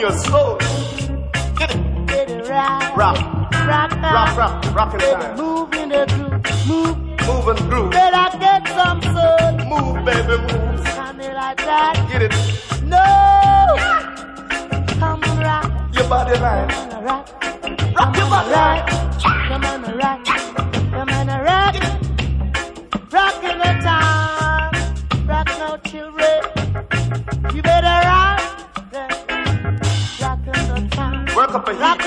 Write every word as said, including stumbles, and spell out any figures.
your soul. Get it. Get it right. Rock. Rock now. Rock, rock, rock in time. Move in the groove. Move. Moving through. Better get some soul. Move, baby, move. Come me like that. Get it. No. Come on, rock. Your body right. Come on, rock. Rock your body right. Come on, rock. Come on, rock. Rock in the town. Rock no children. You better rock. Rock in the town. Work up a heat. Rock